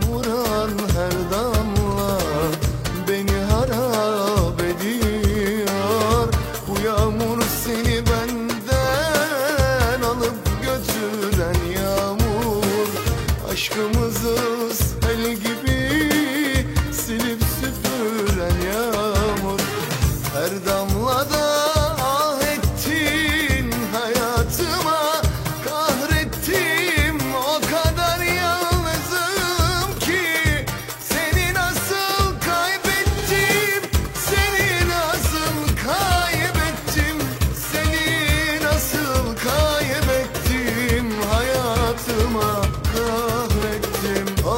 vuran her damla beni harap ediyor. Bu yağmur seni benden alıp götüren yağmur, aşkımızı sel gibi silip süpüren yağmur. Her damlada ah ettin hayatıma, kahrettim o kadar yalnızım ki. Seni nasıl kaybettim, seni nasıl kaybettim, seni nasıl kaybettim, hayatıma kahrettim. Of,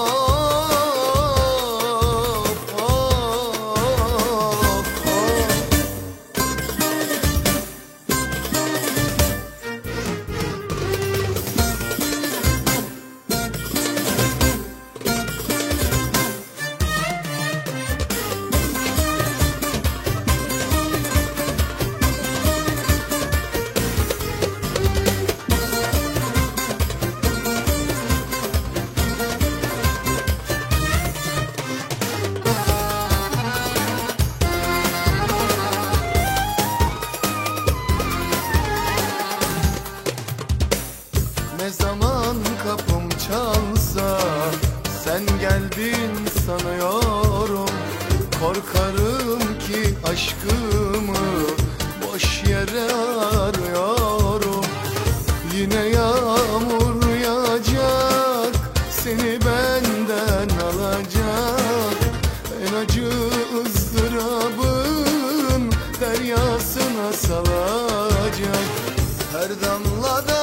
of, of. Ne zaman kapım çalsa sen geldin sanıyorum. Korkarım ki aşkımı boş yere arıyorum. Yine yağmur yağacak, seni benden alacak. En acı ızdırabın deryasına salacak. Her damlada